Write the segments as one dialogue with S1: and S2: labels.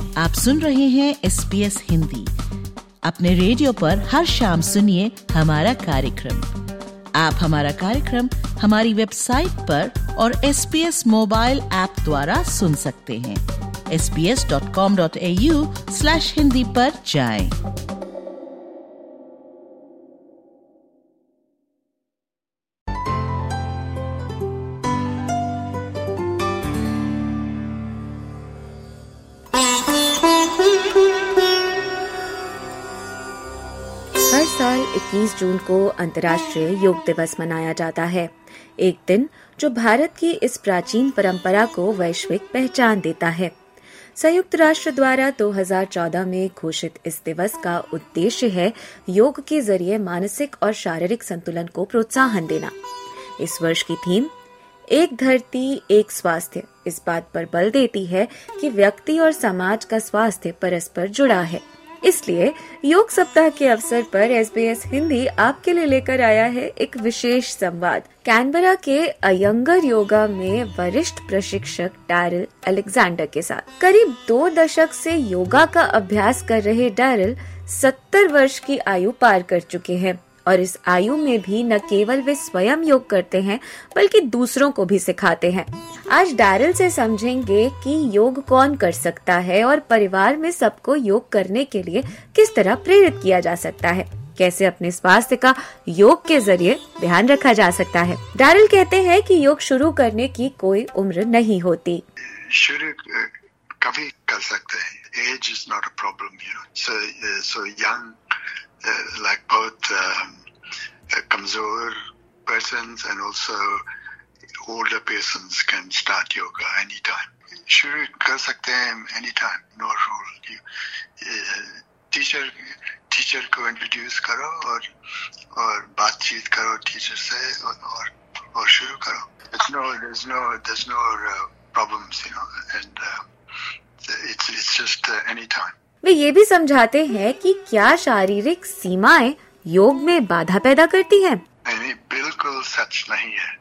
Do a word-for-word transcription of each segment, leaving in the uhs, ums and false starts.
S1: आप सुन रहे हैं एस बी एस हिंदी। अपने रेडियो पर हर शाम सुनिए हमारा कार्यक्रम। आप हमारा कार्यक्रम हमारी वेबसाइट पर और S B S mobile app द्वारा सुन सकते हैं। S B S dot com dot A U slash Hindi पर जाएं।
S2: हर साल इक्कीस जून को अंतर्राष्ट्रीय योग दिवस मनाया जाता है। एक दिन जो भारत की इस प्राचीन परंपरा को वैश्विक पहचान देता है। संयुक्त राष्ट्र द्वारा दो हज़ार चौदह में घोषित इस दिवस का उद्देश्य है योग के जरिए मानसिक और शारीरिक संतुलन को प्रोत्साहन देना। इस वर्ष की थीम एक धरती एक स्वास्थ्य इस बात पर बल देती है कि व्यक्ति और समाज का स्वास्थ्य परस्पर जुड़ा है। इसलिए योग सप्ताह के अवसर पर एस बी एस हिंदी आपके लिए लेकर आया है एक विशेष संवाद कैनबरा के अयंगर योगा में वरिष्ठ प्रशिक्षक डैरिल अलेक्जेंडर के साथ। करीब दो दशक से योगा का अभ्यास कर रहे डैरिल सत्तर वर्ष की आयु पार कर चुके हैं और इस आयु में भी न केवल वे स्वयं योग करते हैं बल्कि दूसरों को भी सिखाते हैं। आज डैरिल से समझेंगे कि योग कौन कर सकता है और परिवार में सबको योग करने के लिए किस तरह प्रेरित किया जा सकता है, कैसे अपने स्वास्थ्य का योग के जरिए ध्यान रखा जा सकता है। डैरिल कहते हैं कि योग शुरू करने की कोई उम्र नहीं होती।
S3: शुरू कभी कर सकते हैं। Age is not a problem, you know. So so young like both um, kamzor persons and also older persons can start yoga anytime. शुरू कर सकते हैं anytime, no rule. You, uh, teacher teacher को introduce करो और और बातचीत करो teacher से और और, और शुरू करो. There's no there's no there's no uh, problems, you know, and uh, it's it's just uh, anytime.
S2: वे ये भी समझाते हैं कि क्या शारीरिक सीमाएं योग में बाधा पैदा करती हैं?
S3: नहीं, बिल्कुल सच नहीं है।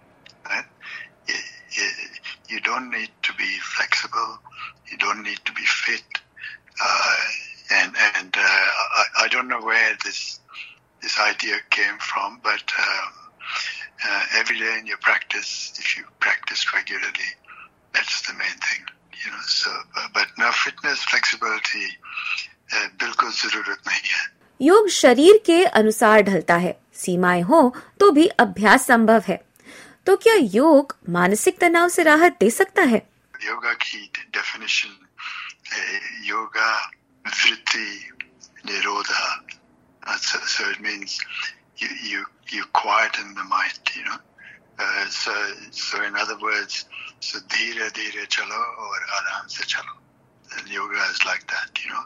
S3: You don't need to be flexible, you don't need to be fit, uh, and and uh, I, I don't know where this this idea came from, but um, uh, every day in your practice, if you practice regularly, that's the main thing. You know, so but no fitness, flexibility, uh, बिल्कुल जरूरत नहीं है।
S2: योग शरीर के अनुसार ढलता है, सीमाएं हो तो भी अभ्यास संभव है। तो क्या योग मानसिक तनाव से राहत दे सकता है?
S3: योगा की डेफिनेशन योगा वृत्ति निरोधा, so, so it means you you you quieten the mind, you know. Uh, so so in other words, so धीरे धीरे चलो और आराम से चलो. And yoga is like that, you know.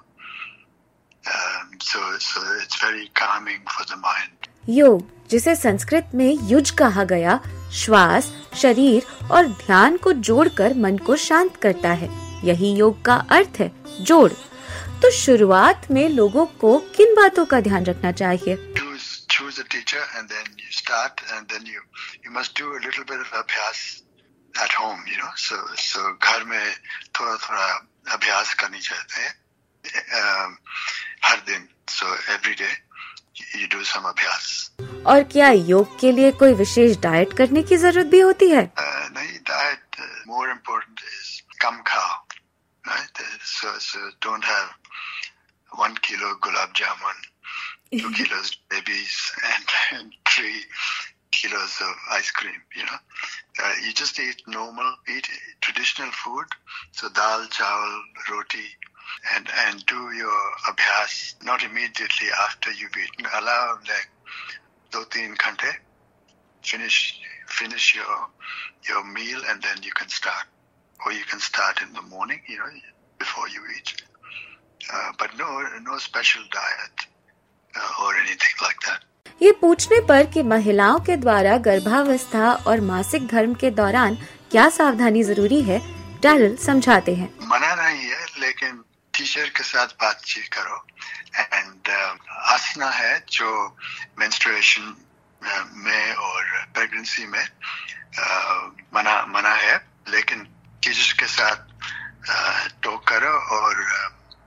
S3: Um, so so it's very calming for the mind.
S2: योग, जिसे संस्कृत में युज कहा गया, श्वास, शरीर और ध्यान को जोड़कर मन को शांत करता है। यही योग का अर्थ है, जोड़। तो शुरुआत में लोगों को किन बातों का ध्यान रखना चाहिए?
S3: Choose a teacher and then you start and then you you must do a little bit of abhyas at home, you know. So so घर में थोड़ा थोड़ा अभ्यास करनी चाहिए um, हर दिन. So every day you do some अभ्यास.
S2: और क्या योग के लिए कोई विशेष डाइट करने की जरूरत भी होती है?
S3: uh, नहीं, diet uh, more important is कम खाओ, right? So so don't have one kilo gulab jamun, two kilos babies and, and three kilos of ice cream, you know. Uh, you just eat normal, eat traditional food. So dal, chawal, roti, and, and do your abhyas not immediately after you've eaten. Allow like do teen ghante, finish, finish your, your meal and then you can start. Or you can start in the morning, you know, before you eat. Uh, but no, no special diet. Uh, or anything like that.
S2: ये पूछने पर कि महिलाओं के द्वारा गर्भावस्था और मासिक धर्म के दौरान क्या सावधानी जरूरी है, डैरिल समझाते हैं।
S3: मना नहीं है, लेकिन टीचर के साथ बातचीत करो। एंड uh, आसना है जो मेंस्ट्रुएशन uh, में और प्रेगनेंसी में uh, मना मना है, लेकिन टीचर के साथ टॉक uh, करो और uh,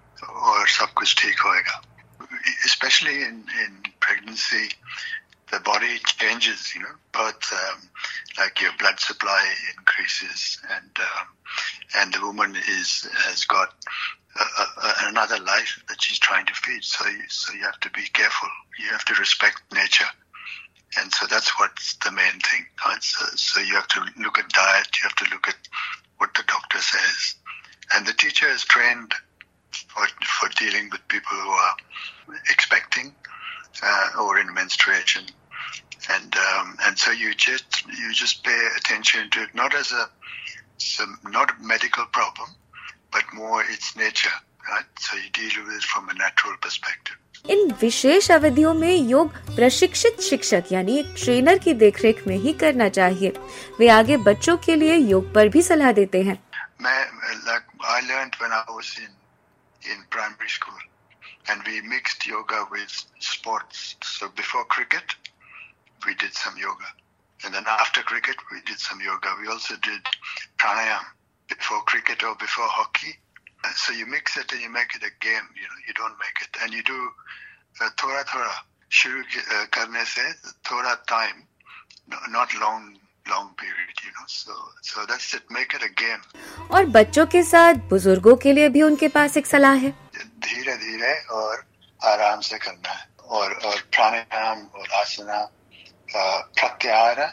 S3: कुछ ठीक होएगा. Especially in in pregnancy, the body changes, you know, both um, like your blood supply increases, and um, and the woman is has got a, a, another life that she's trying to feed. So you, so you have to be careful. You have to respect nature, and so that's what's the main thing. Right? So, so you have to look at diet. You have to look at what the doctor says, and the teacher is trained for for dealing with people who are expecting uh, or in menstruation, and um, and so you just you just pay attention to it, not as a some not a medical problem, but more its nature, right? So you deal with it from a natural perspective.
S2: इन विशेष अवधियों में योग प्रशिक्षित शिक्षक यानी एक trainer की देखरेख में ही करना चाहिए. वे आगे बच्चों के लिए योग पर भी सलाह देते हैं.
S3: मैं like I learned when I was in in primary school, and we mixed yoga with sports. So before cricket, we did some yoga, and then after cricket, we did some yoga. We also did pranayam before cricket or before hockey. So you mix it and you make it a game. You know, you don't make it, and you do uh, thoda thoda. Shuru uh, karne se thoda time, no, not long long period. You know, so so that's it. Make it a game.
S2: और बच्चों के साथ बुजुर्गों के लिए भी उनके पास एक सलाह है.
S3: धीरे धीरे और आराम से करना है, और और प्राणायाम और आसना, प्रत्याहार,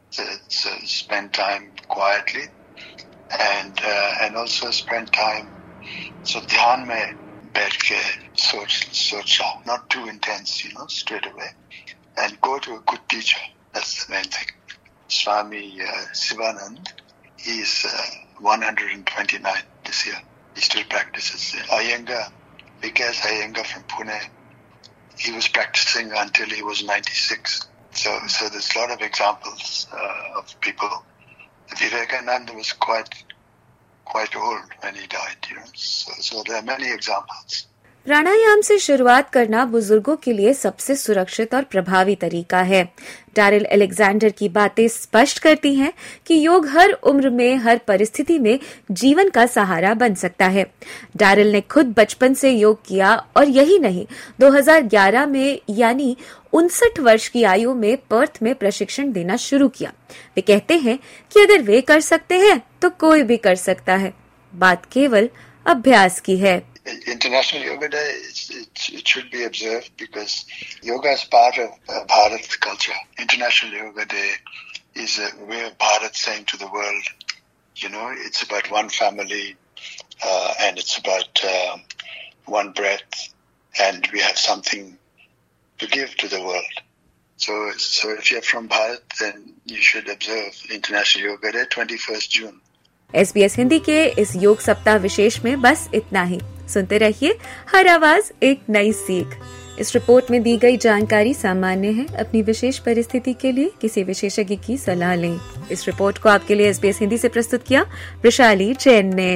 S3: spend time quietly, and uh, and also spend time so ध्यान में बैठ के सोच सोचा, not too intense, you know, straight away, and go to a good teacher. That's the main thing. Swami uh, Sivanand, he is uh, one hundred twenty-nine this year. He still practices. Iyengar, Vikas Iyengar from Pune, he was practicing until he was ninety-six. So, so there's a lot of examples uh, of people. Vivekananda was quite, quite old when he died, you know. So, so there are many examples.
S2: प्राणायाम से शुरुआत करना बुजुर्गों के लिए सबसे सुरक्षित और प्रभावी तरीका है. डैरिल अलेक्जेंडर की बातें स्पष्ट करती हैं कि योग हर उम्र में, हर परिस्थिति में जीवन का सहारा बन सकता है. डैरिल ने खुद बचपन से योग किया, और यही नहीं, दो हज़ार ग्यारह में यानी उनसठ वर्ष की आयु में पर्थ में प्रशिक्षण देना शुरू किया. वे कहते हैं कि अगर वे कर सकते हैं तो कोई भी कर सकता है. बात केवल अभ्यास की है.
S3: International Yoga Day, it, it should be observed because yoga is part of uh, Bharat culture. International Yoga Day is a way of Bharat saying to the world, you know, it's about one family, uh, and it's about uh, one breath, and we have something to give to the world. So, so if you're from Bharat, then you should observe International Yoga Day, twenty-first June.
S2: S B S Hindi के इस योग सप्ताह विशेष में बस इतना ही. सुनते रहिए हर आवाज एक नई सीख. इस रिपोर्ट में दी गई जानकारी सामान्य है. अपनी विशेष परिस्थिति के लिए किसी विशेषज्ञ की सलाह लें. इस रिपोर्ट को आपके लिए एस बी एस हिंदी से प्रस्तुत किया वैशाली जैन ने.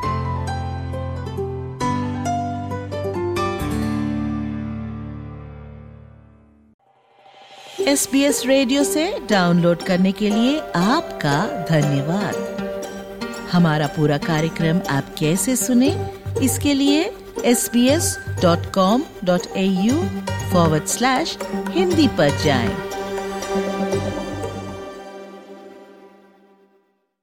S1: एस बी एस रेडियो से डाउनलोड करने के लिए आपका धन्यवाद. हमारा पूरा कार्यक्रम आप कैसे सुने, इसके लिए S B S dot com dot A U forward slash Hindi पर जाएं.